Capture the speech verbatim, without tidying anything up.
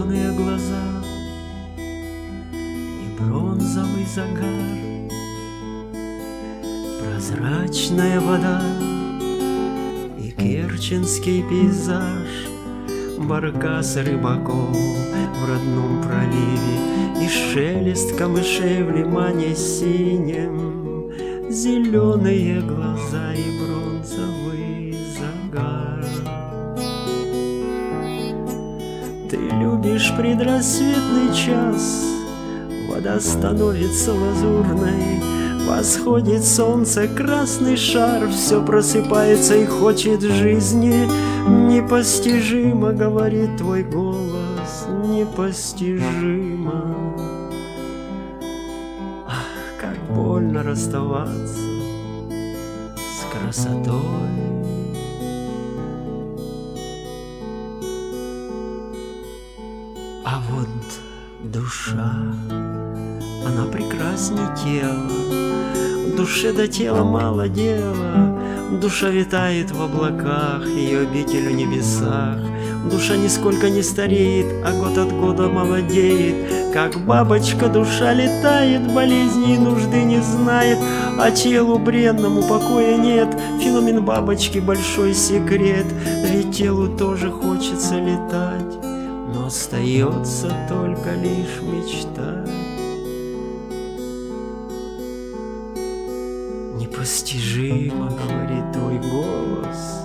зеленые глаза и бронзовый загар, прозрачная вода и керченский пейзаж, баркас рыбаков в родном проливе и шелест камышей в лимане синем, зеленые глаза и бронзовый загар. Ты любишь предрассветный час, вода становится лазурной, восходит солнце, красный шар, все просыпается и хочет жизни. Непостижимо, говорит твой голос, непостижимо. Ах, как больно расставаться с красотой. А вот душа, она прекрасней тела, душе до тела мало дела. Душа витает в облаках, ее обитель в небесах. Душа нисколько не стареет, а год от года молодеет. Как бабочка душа летает, болезни и нужды не знает, а телу бренному покоя нет. Феномен бабочки — большой секрет, ведь телу тоже хочется летать, но остается только лишь мечтать. Непостижимо, говорит твой голос,